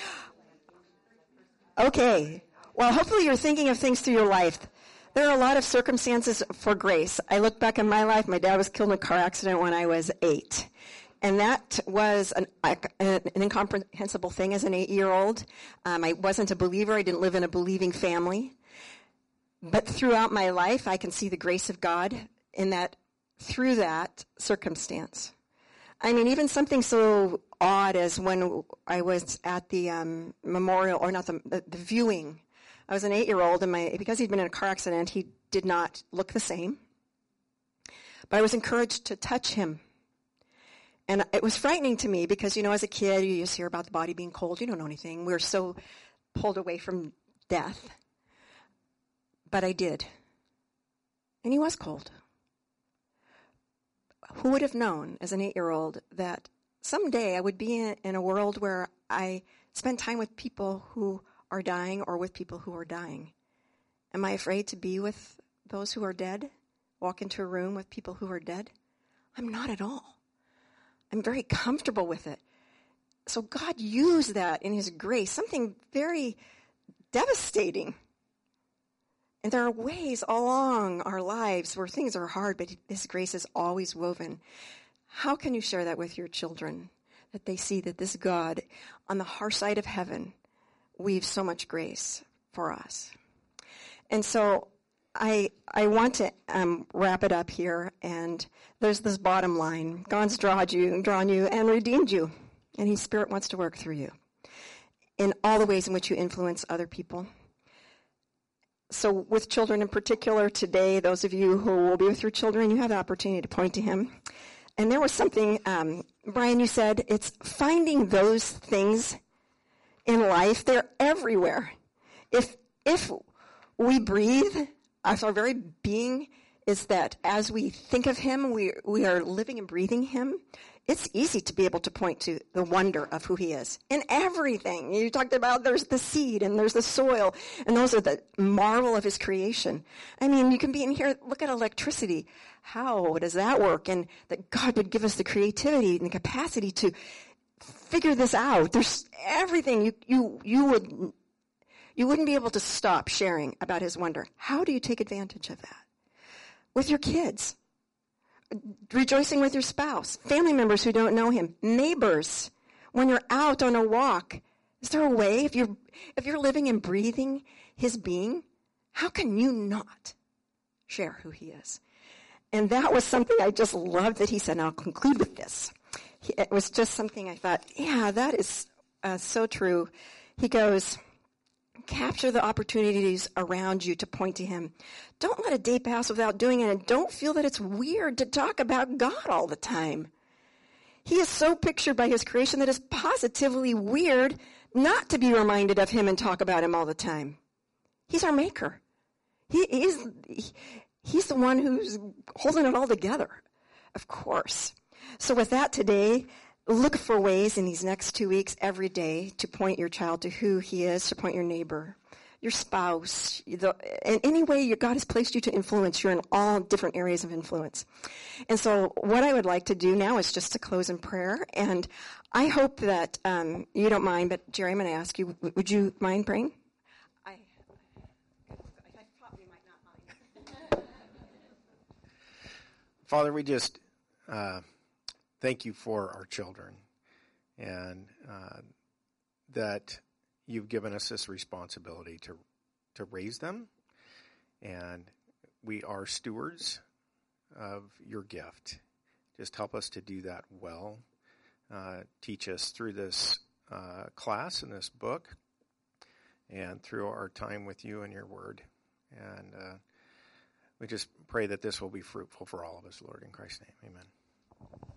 Okay. Well, hopefully you're thinking of things through your life. There are a lot of circumstances for grace. I look back in my life. My dad was killed in a car accident when I was 8. And that was an incomprehensible thing as an 8-year-old. I wasn't a believer. I didn't live in a believing family. But throughout my life, I can see the grace of God through that circumstance. I mean, even something so odd as when I was at the memorial, or not the viewing. I was an 8-year-old, and because he'd been in a car accident, he did not look the same. But I was encouraged to touch him. And it was frightening to me because, as a kid, you just hear about the body being cold. You don't know anything. We're so pulled away from death. But I did. And he was cold. Who would have known as an 8-year-old that someday I would be in a world where I spend time with people who are dying or with people who are dying? Am I afraid to be with those who are dead? Walk into a room with people who are dead? I'm not at all. I'm very comfortable with it. So God used that in his grace, something very devastating. And there are ways along our lives where things are hard, but his grace is always woven. How can you share that with your children? That they see that this God on the far side of heaven weaves so much grace for us. And so I want to wrap it up here, and there's this bottom line. God's drawn you and redeemed you, and His Spirit wants to work through you in all the ways in which you influence other people. So with children in particular today, those of you who will be with your children, you have the opportunity to point to Him. And there was something, Brian, you said, it's finding those things in life. They're everywhere. If we breathe, our very being is that as we think of Him, we are living and breathing Him. It's easy to be able to point to the wonder of who He is in everything. You talked about there's the seed and there's the soil, and those are the marvel of His creation. I mean, you can be in here, look at electricity. How does that work? And that God would give us the creativity and the capacity to figure this out. There's everything. You wouldn't be able to stop sharing about His wonder. How do you take advantage of that? With your kids. Rejoicing with your spouse, family members who don't know Him, neighbors, when you're out on a walk. Is there a way, if you're living and breathing His being, how can you not share who He is? And that was something I just loved that He said, and I'll conclude with this. It was just something I thought, yeah, that is so true. He goes, capture the opportunities around you to point to Him. Don't let a day pass without doing it, and don't feel that it's weird to talk about God all the time. He is so pictured by His creation that it's positively weird not to be reminded of Him and talk about Him all the time. He's our maker. He's the one who's holding it all together, of course. So with that today, look for ways in these next 2 weeks every day to point your child to who He is, to point your neighbor, your spouse, in any way God has placed you to influence. You're in all different areas of influence. And so what I would like to do now is just to close in prayer. And I hope that you don't mind, but Jerry, I'm going to ask you, would you mind praying? I thought we might not mind. Father, we just thank You for our children, and that You've given us this responsibility to raise them, and we are stewards of Your gift. Just help us to do that well. Teach us through this class and this book, and through our time with You and Your Word. And we just pray that this will be fruitful for all of us, Lord, in Christ's name. Amen.